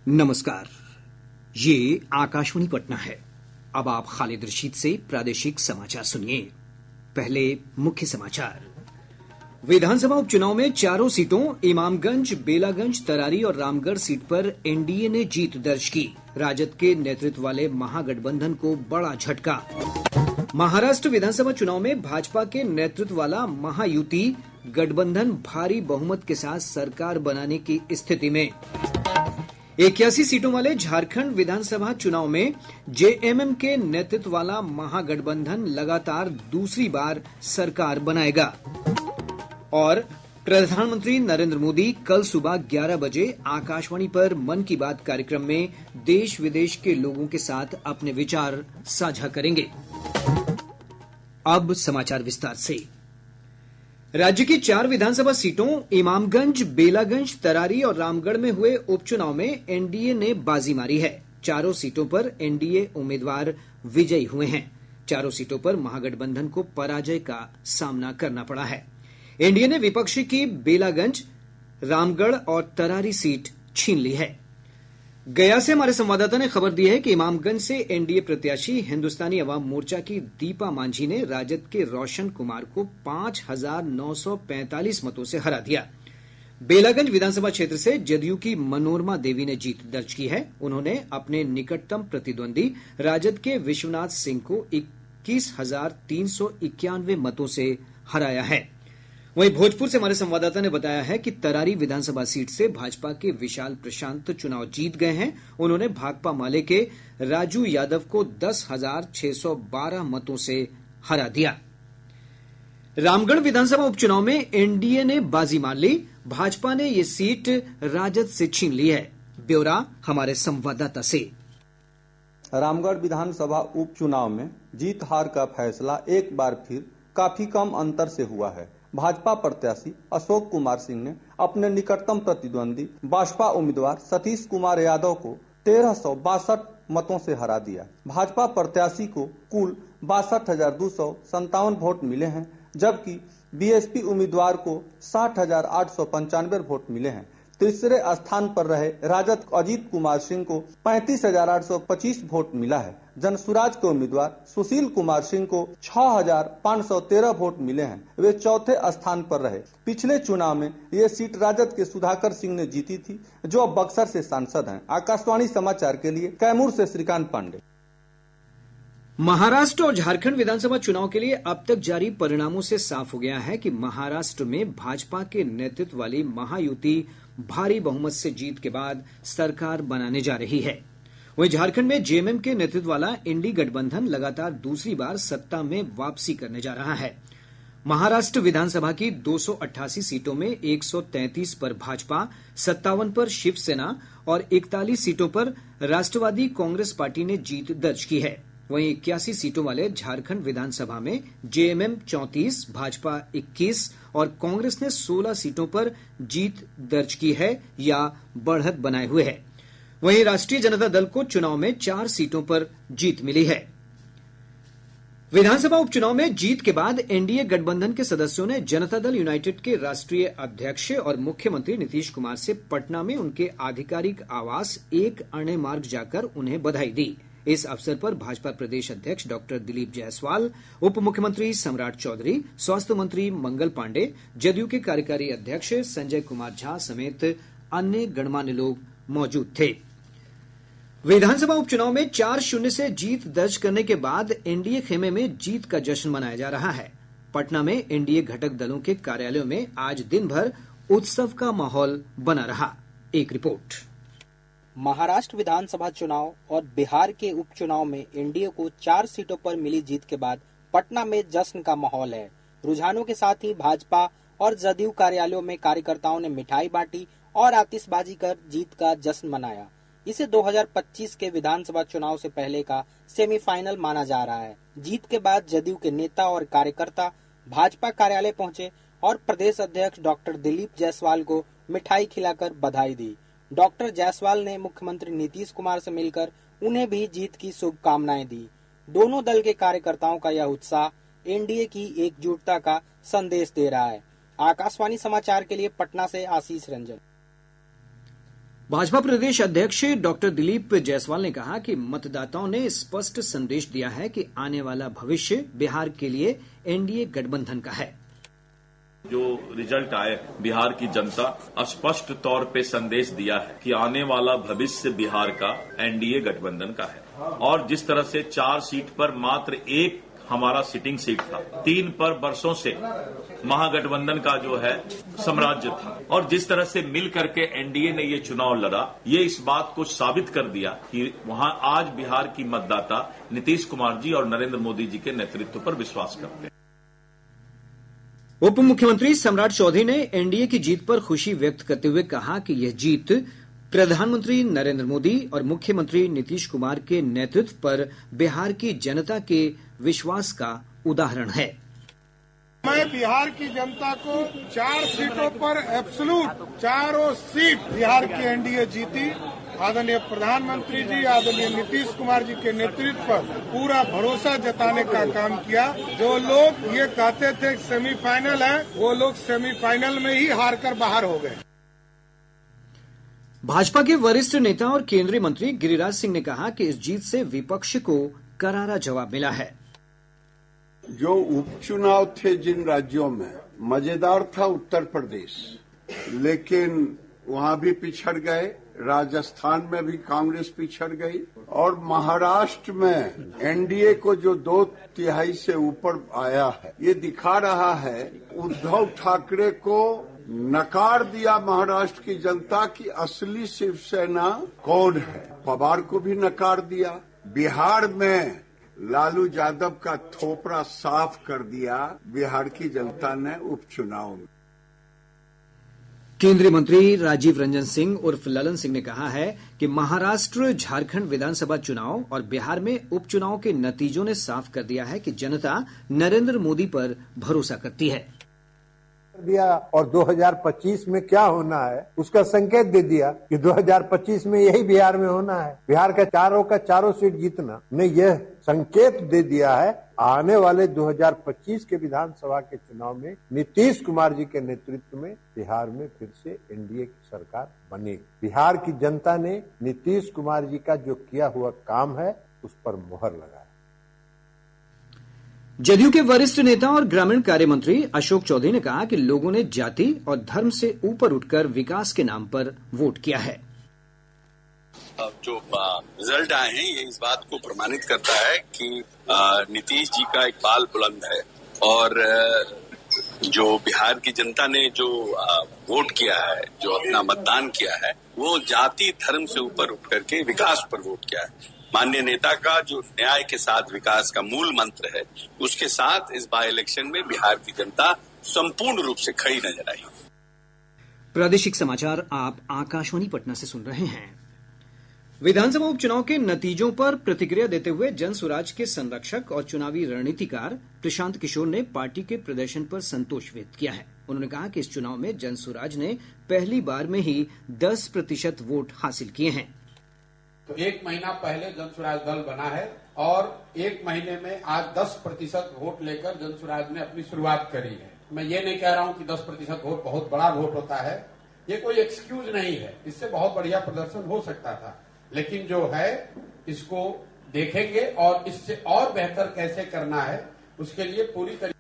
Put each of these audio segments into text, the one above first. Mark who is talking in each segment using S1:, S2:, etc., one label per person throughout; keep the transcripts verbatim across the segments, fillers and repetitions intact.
S1: नमस्कार, ये आकाशवाणी पटना है। अब आप खालिद रशीद से प्रादेशिक समाचार सुनिए। पहले मुख्य समाचार। विधानसभा उपचुनाव में चारों सीटों इमामगंज, बेलागंज, तरारी और रामगढ़ सीट पर एनडीए ने जीत दर्ज की। राजद के नेतृत्व वाले महागठबंधन को बड़ा झटका। महाराष्ट्र विधानसभा चुनाव में भाजपा के नेतृत्व वाला महायुति गठबंधन भारी बहुमत के साथ सरकार बनाने की स्थिति में। इक्यासी सीटों वाले झारखंड विधानसभा चुनाव में जेएमएम के नेतृत्व वाला महागठबंधन लगातार दूसरी बार सरकार बनाएगा। और प्रधानमंत्री नरेंद्र मोदी कल सुबह ग्यारह बजे आकाशवाणी पर मन की बात कार्यक्रम में देश विदेश के लोगों के साथ अपने विचार साझा करेंगे। अब समाचार विस्तार से। राज्य की चार विधानसभा सीटों इमामगंज, बेलागंज, तरारी और रामगढ़ में हुए उपचुनाव में एनडीए ने बाजी मारी है। चारों सीटों पर एनडीए उम्मीदवार विजयी हुए हैं। चारों सीटों पर महागठबंधन को पराजय का सामना करना पड़ा है। एनडीए ने विपक्षी की बेलागंज, रामगढ़ और तरारी सीट छीन ली है। गया से हमारे संवाददाता ने खबर दी है कि इमामगंज से एनडीए प्रत्याशी हिंदुस्तानी अवाम मोर्चा की दीपा मांझी ने राजद के रोशन कुमार को पांच हजार नौ सौ पैंतालीस मतों से हरा दिया। बेलागंज विधानसभा क्षेत्र से जदयू की मनोरमा देवी ने जीत दर्ज की है। उन्होंने अपने निकटतम प्रतिद्वंदी राजद के विश्वनाथ सिंह को इक्कीस हजार तीन सौ इक्यानवे मतों से हराया है। वहीं भोजपुर से हमारे संवाददाता ने बताया है कि तरारी विधानसभा सीट से भाजपा के विशाल प्रशांत चुनाव जीत गए हैं। उन्होंने भाकपा माले के राजू यादव को दस हजार छह सौ बारह मतों से हरा दिया। रामगढ़ विधानसभा उपचुनाव में एनडीए ने बाजी मार ली। भाजपा ने ये सीट राजद से छीन ली है। ब्यौरा हमारे संवाददाता से।
S2: रामगढ़ विधानसभा उपचुनाव में जीत हार का फैसला एक बार फिर काफी कम अंतर से हुआ है। भाजपा प्रत्याशी अशोक कुमार सिंह ने अपने निकटतम प्रतिद्वंदी बसपा उम्मीदवार सतीश कुमार यादव को तेरह सौ बासठ मतों से हरा दिया। भाजपा प्रत्याशी को कुल बासठ हजार दो सौ संतावन वोट मिले हैं, जबकि बीएसपी उम्मीदवार को साठ हजार आठ सौ पंचानवे वोट मिले हैं। तीसरे स्थान पर रहे राजद अजीत कुमार सिंह को पैंतीस हजार आठ सौ पच्चीस वोट मिला है। जनसुराज के उम्मीदवार सुशील कुमार सिंह को छह हजार पाँच सौ तेरह वोट मिले हैं। वे चौथे स्थान पर रहे। पिछले चुनाव में ये सीट राजद के सुधाकर सिंह ने जीती थी, जो अब बक्सर से सांसद हैं। आकाशवाणी समाचार के लिए कैमूर से श्रीकांत पांडे।
S1: महाराष्ट्र और झारखंड विधानसभा चुनाव के लिए अब तक जारी परिणामों से साफ हो गया है कि महाराष्ट्र में भाजपा के नेतृत्व वाली महायुति भारी बहुमत से जीत के बाद सरकार बनाने जा रही है। वहीं झारखंड में जेएमएम के नेतृत्व वाला इंडी गठबंधन लगातार दूसरी बार सत्ता में वापसी करने जा रहा है। महाराष्ट्र विधानसभा की दो सौ अट्ठासी सीटों में एक सौ तैंतीस पर भाजपा, सत्तावन पर शिवसेना और इकतालीस सीटों पर राष्ट्रवादी कांग्रेस पार्टी ने जीत दर्ज की है। वहीं इक्यासी सीटों वाले झारखंड विधानसभा में जेएमएम चौंतीस, भाजपा इक्कीस और कांग्रेस ने सोलह सीटों पर जीत दर्ज की है या बढ़त बनाए हुए है। वहीं राष्ट्रीय जनता दल को चुनाव में चार सीटों पर जीत मिली है। विधानसभा उपचुनाव में जीत के बाद एनडीए गठबंधन के सदस्यों ने जनता दल यूनाइटेड के राष्ट्रीय अध्यक्ष और मुख्यमंत्री नीतीश कुमार से पटना में उनके आधिकारिक आवास एक अणे मार्ग जाकर उन्हें बधाई दी। इस अवसर पर भाजपा प्रदेश अध्यक्ष डॉक्टर दिलीप जायसवाल, उप मुख्यमंत्री सम्राट चौधरी, स्वास्थ्य मंत्री मंगल पांडे, जदयू के कार्यकारी अध्यक्ष संजय कुमार झा समेत अन्य गणमान्य लोग मौजूद थे। विधानसभा उपचुनाव में चार शून्य से जीत दर्ज करने के बाद एनडीए खेमे में जीत का जश्न मनाया जा रहा है। पटना में एनडीए घटक दलों के कार्यालयों में आज दिन भर उत्सव का माहौल बना रहा। एक रिपोर्ट।
S3: महाराष्ट्र विधानसभा चुनाव और बिहार के उपचुनाव में एनडीए को चार सीटों पर मिली जीत के बाद पटना में जश्न का माहौल है। रुझानों के साथ ही भाजपा और जदयू कार्यालयों में कार्यकर्ताओं ने मिठाई बांटी और आतिशबाजी कर जीत का जश्न मनाया। इसे दो हज़ार पच्चीस के विधानसभा चुनाव से पहले का सेमीफाइनल माना जा रहा है। जीत के बाद जदयू के नेता और कार्यकर्ता भाजपा कार्यालय पहुंचे और प्रदेश अध्यक्ष डॉक्टर दिलीप जायसवाल को मिठाई खिलाकर बधाई दी। डॉक्टर जायसवाल ने मुख्यमंत्री नीतीश कुमार से मिलकर उन्हें भी जीत की शुभकामनाएं दी। दोनों दल के कार्यकर्ताओं का यह उत्साह एनडीए की एकजुटता का संदेश दे रहा है। आकाशवाणी समाचार के लिए पटना से आशीष रंजन।
S1: भाजपा प्रदेश अध्यक्ष डॉक्टर दिलीप जायसवाल ने कहा कि मतदाताओं ने स्पष्ट संदेश दिया है कि आने वाला भविष्य बिहार के लिए एनडीए गठबंधन का है।
S4: जो रिजल्ट आए, बिहार की जनता स्पष्ट तौर पे संदेश दिया है कि आने वाला भविष्य बिहार का एनडीए गठबंधन का है। और जिस तरह से चार सीट पर मात्र एक हमारा सिटिंग सीट था, तीन पर वर्षों से महागठबंधन का जो है साम्राज्य था, और जिस तरह से मिल करके एनडीए ने ये चुनाव लड़ा, ये इस बात को साबित कर दिया कि वहां आज बिहार की मतदाता नीतीश कुमार जी और नरेंद्र मोदी जी के नेतृत्व पर विश्वास करते हैं।
S1: उप मुख्यमंत्री सम्राट चौधरी ने एनडीए की जीत पर खुशी व्यक्त करते हुए कहा कि यह जीत प्रधानमंत्री नरेंद्र मोदी और मुख्यमंत्री नीतीश कुमार के नेतृत्व पर बिहार की जनता के विश्वास का उदाहरण है।
S5: मैं बिहार की जनता को चार सीटों पर एब्सोल्यूट चारों सीट बिहार की एनडीए जीती। आदरणीय प्रधानमंत्री जी, आदरणीय नीतीश कुमार जी के नेतृत्व पर पूरा भरोसा जताने का काम किया। जो लोग ये कहते थे सेमीफाइनल है, वो लोग सेमीफाइनल में ही हार कर बाहर हो गए।
S1: भाजपा के वरिष्ठ नेता और केंद्रीय मंत्री गिरिराज सिंह ने कहा कि इस जीत से विपक्ष को करारा जवाब मिला है।
S6: जो उपचुनाव थे जिन राज्यों में, मजेदार था उत्तर प्रदेश, लेकिन वहां भी पिछड़ गए। राजस्थान में भी कांग्रेस पिछड़ गई, और महाराष्ट्र में एनडीए को जो दो तिहाई से ऊपर आया है, ये दिखा रहा है उद्धव ठाकरे को नकार दिया महाराष्ट्र की जनता की असली शिवसेना कौन है। पवार को भी नकार दिया। बिहार में लालू यादव का थोपड़ा साफ कर दिया बिहार की जनता ने उपचुनाव में।
S1: केंद्रीय मंत्री राजीव रंजन सिंह उर्फ ललन सिंह ने कहा है कि महाराष्ट्र झारखंड विधानसभा चुनाव और बिहार में उपचुनाव के नतीजों ने साफ कर दिया है कि जनता नरेंद्र मोदी पर भरोसा करती है।
S7: दिया और दो हज़ार पच्चीस में क्या होना है उसका संकेत दे दिया कि दो हज़ार पच्चीस में यही बिहार में होना है। बिहार का चारों का चारों सीट जीतना ने यह संकेत दे दिया है आने वाले दो हज़ार पच्चीस के विधानसभा के चुनाव में नीतीश कुमार जी के नेतृत्व में बिहार में फिर से एनडीए की सरकार बनेगी। बिहार की जनता ने नीतीश कुमार जी का जो किया हुआ काम है उस पर मोहर लगाया।
S1: जदयू के वरिष्ठ नेता और ग्रामीण कार्य मंत्री अशोक चौधरी ने कहा कि लोगों ने जाति और धर्म से ऊपर उठकर विकास के नाम पर वोट किया है।
S8: जो रिजल्ट आए हैं ये इस बात को प्रमाणित करता है कि नीतीश जी का एक बाल बुलंद है, और जो बिहार की जनता ने जो वोट किया है, जो अपना मतदान किया है, वो जाति धर्म से ऊपर उठ करके विकास पर वोट किया है। माननीय नेता का जो न्याय के साथ विकास का मूल मंत्र है, उसके साथ इस बाई इलेक्शन में बिहार की जनता संपूर्ण रूप से खड़ी नजर आई।
S1: प्रादेशिक समाचार आप आकाशवाणी पटना से सुन रहे हैं। विधानसभा उपचुनाव के नतीजों पर प्रतिक्रिया देते हुए जनसुराज के संरक्षक और चुनावी रणनीतिकार प्रशांत किशोर ने पार्टी के प्रदर्शन पर संतोष व्यक्त किया है। उन्होंने कहा कि इस चुनाव में जनसुराज ने पहली बार में ही दस प्रतिशत वोट हासिल किए हैं।
S9: तो एक महीना पहले जनसुराज दल बना है और एक महीने में आज दस प्रतिशत वोट लेकर जनसुराज ने अपनी शुरुआत करी है। मैं ये नहीं कह रहा हूं कि दस प्रतिशत वोट बहुत बड़ा वोट होता है, ये कोई एक्सक्यूज नहीं है। इससे बहुत बढ़िया प्रदर्शन हो सकता था, लेकिन जो है इसको देखेंगे और इससे और बेहतर कैसे करना है उसके लिए पूरी तरीके।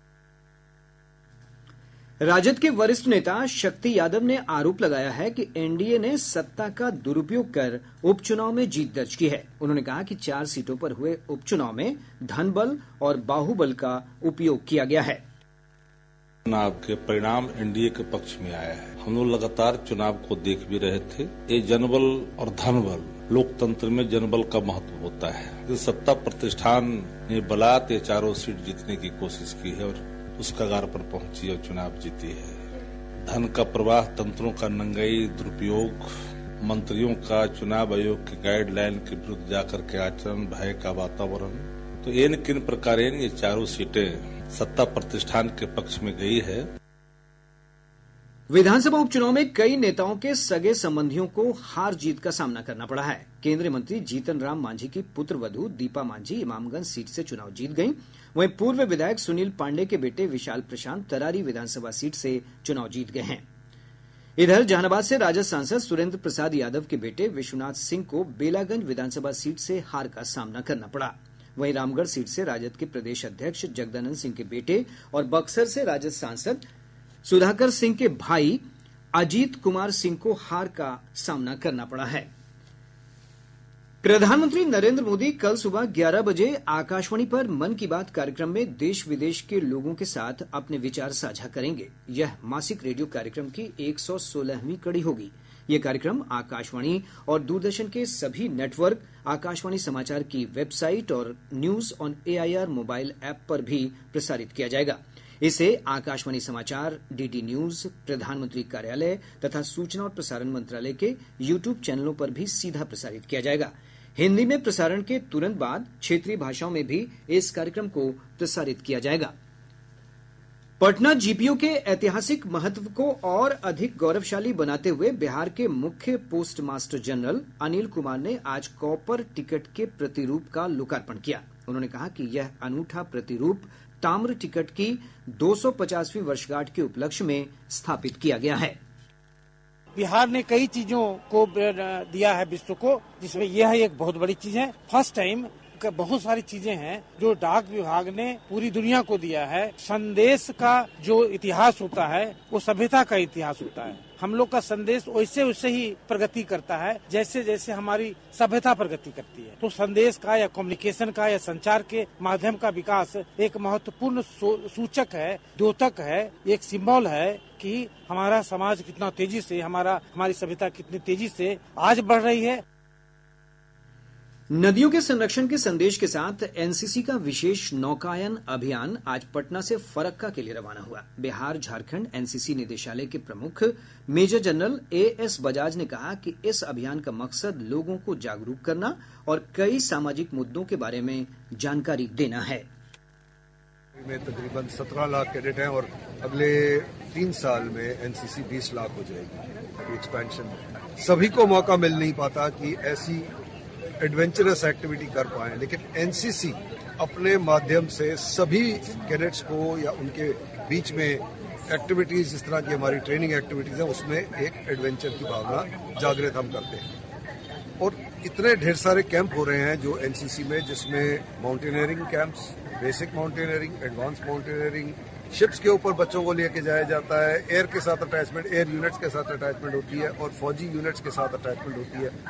S1: राजद के वरिष्ठ नेता शक्ति यादव ने आरोप लगाया है कि एनडीए ने सत्ता का दुरुपयोग कर उपचुनाव में जीत दर्ज की है। उन्होंने कहा कि चार सीटों पर हुए उपचुनाव में धनबल और बाहुबल का उपयोग किया गया है।
S10: चुनाव के परिणाम एनडीए के पक्ष में आया है। हम लोग लगातार चुनाव को देख भी रहे थे। ये जनबल और धनबल, लोकतंत्र में जनबल का महत्व होता है। सत्ता प्रतिष्ठान ने बलात् ये चारों सीट जीतने की कोशिश की है और उस कगार पर पहुंची और चुनाव जीती है। धन का प्रवाह, तंत्रों का नंगाई, दुरुपयोग, मंत्रियों का चुनाव आयोग के गाइडलाइन के विरुद्ध जाकर के आचरण, भय का वातावरण, तो इन किन प्रकार ये चारों सीटें सत्ता प्रतिष्ठान के पक्ष में गई है।
S1: विधानसभा उपचुनाव में कई नेताओं के सगे संबंधियों को हार जीत का सामना करना पड़ा है। केंद्रीय मंत्री जीतन राम मांझी की पुत्रवधू दीपा मांझी इमामगंज सीट से चुनाव जीत गयी। वहीं पूर्व विधायक सुनील पांडे के बेटे विशाल प्रशांत तरारी विधानसभा सीट से चुनाव जीत गए हैं। इधर जहानाबाद से राजद सांसद सुरेंद्र प्रसाद यादव के बेटे विश्वनाथ सिंह को बेलागंज विधानसभा सीट से हार का सामना करना पड़ा। वहीं रामगढ़ सीट से राजद के प्रदेश अध्यक्ष जगदानंद सिंह के बेटे और बक्सर से राजद सांसद सुधाकर सिंह के भाई अजीत कुमार सिंह को हार का सामना करना पड़ा है। प्रधानमंत्री नरेंद्र मोदी कल सुबह ग्यारह बजे आकाशवाणी पर मन की बात कार्यक्रम में देश विदेश के लोगों के साथ अपने विचार साझा करेंगे। यह मासिक रेडियो कार्यक्रम की एक सौ सोलहवीं कड़ी होगी। यह कार्यक्रम आकाशवाणी और दूरदर्शन के सभी नेटवर्क, आकाशवाणी समाचार की वेबसाइट और news on AIR mobile app पर भी प्रसारित किया जाएगा। इसे आकाशवाणी समाचार, डीडी न्यूज, प्रधानमंत्री कार्यालय तथा सूचना और प्रसारण मंत्रालय के यूट्यूब चैनलों पर भी सीधा प्रसारित किया जाएगा। हिन्दी में प्रसारण के तुरंत बाद क्षेत्रीय भाषाओं में भी इस कार्यक्रम को प्रसारित किया जाएगा। पटना जीपीओ के ऐतिहासिक महत्व को और अधिक गौरवशाली बनाते हुए बिहार के मुख्य post master general Anil Kumar ने आज कॉपर टिकट के प्रतिरूप का लोकार्पण किया। उन्होंने कहा कि यह अनूठा प्रतिरूप ताम्र टिकट की दो सौ पचासवीं वर्षगांठ के उपलक्ष्य में स्थापित किया गया है।
S11: बिहार ने कई चीजों को दिया है विश्व को, जिसमें यह एक बहुत बड़ी चीज है। फर्स्ट टाइम बहुत सारी चीजें हैं जो डाक विभाग ने पूरी दुनिया को दिया है। संदेश का जो इतिहास होता है वो सभ्यता का इतिहास होता है। हम लोग का संदेश वैसे वैसे ही प्रगति करता है जैसे जैसे हमारी सभ्यता प्रगति करती है। तो संदेश का या कम्युनिकेशन का या संचार के माध्यम का विकास एक महत्वपूर्ण सूचक है, द्योतक है, एक सिंबल है कि हमारा समाज कितना तेजी से, हमारा हमारी सभ्यता कितनी तेजी से आज बढ़ रही है।
S1: नदियों के संरक्षण के संदेश के साथ एनसीसी का विशेष नौकायन अभियान आज पटना से फरक्का के लिए रवाना हुआ। बिहार झारखंड एनसीसी निदेशालय के प्रमुख major general A S Bajaj ने कहा कि इस अभियान का मकसद लोगों को जागरूक करना और कई सामाजिक मुद्दों के बारे में जानकारी देना है।
S12: में तकरीबन सत्रह लाख कैडेट हैं और अगले तीन साल में एनसीसी बीस लाख हो जाएगी। एक्सपेंशन सभी को मौका मिल नहीं पाता कि ऐसी एडवेंचरस एक्टिविटी कर पाए, लेकिन एनसीसी अपने माध्यम से सभी कैडेट्स को या उनके बीच में एक्टिविटीज, जिस तरह की हमारी ट्रेनिंग एक्टिविटीज है, उसमें एक एडवेंचर की भावना जागृत हम करते हैं। और इतने ढेर सारे कैंप हो रहे हैं जो एनसीसी में, जिसमें mountaineering camps, basic mountaineering, advance mountaineering, ships के ऊपर बच्चों को लेके जाया जाता है, एयर के साथ अटैचमेंट, एयर यूनिट्स के साथ अटैचमेंट होती है और फौजी यूनिट्स के साथ अटैचमेंट होती है।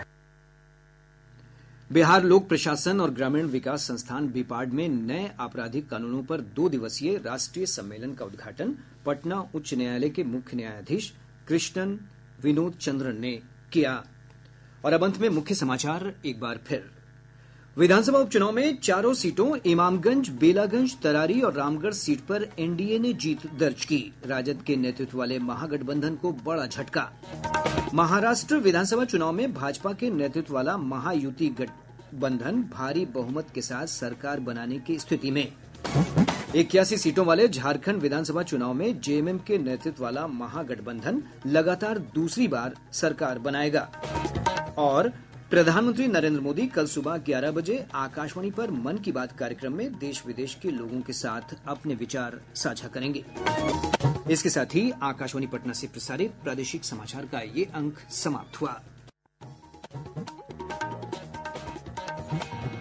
S1: बिहार लोक प्रशासन और ग्रामीण विकास संस्थान बीपाड में नए आपराधिक कानूनों पर दो दिवसीय राष्ट्रीय सम्मेलन का उद्घाटन पटना उच्च न्यायालय के मुख्य न्यायाधीश कृष्णन विनोद चंद्रन ने किया। और अब अंत में मुख्य समाचार एक बार फिर। विधानसभा उपचुनाव में चारों सीटों इमामगंज, बेलागंज, तरारी और रामगढ़ सीट पर एनडीए ने जीत दर्ज की। राजद के नेतृत्व वाले महागठबंधन को बड़ा झटका। महाराष्ट्र विधानसभा चुनाव में भाजपा के नेतृत्व वाला महायुति गठबंधन भारी बहुमत के साथ सरकार बनाने की स्थिति में। इक्यासी सीटों वाले झारखंड विधानसभा चुनाव में जेएमएम के नेतृत्व वाला महागठबंधन लगातार दूसरी बार सरकार बनाएगा। और प्रधानमंत्री नरेंद्र मोदी कल सुबह ग्यारह बजे आकाशवाणी पर मन की बात कार्यक्रम में देश विदेश के लोगों के साथ अपने विचार साझा करेंगे। इसके साथ ही आकाशवाणी पटना से प्रसारित प्रादेशिक समाचार का ये अंक समाप्त हुआ।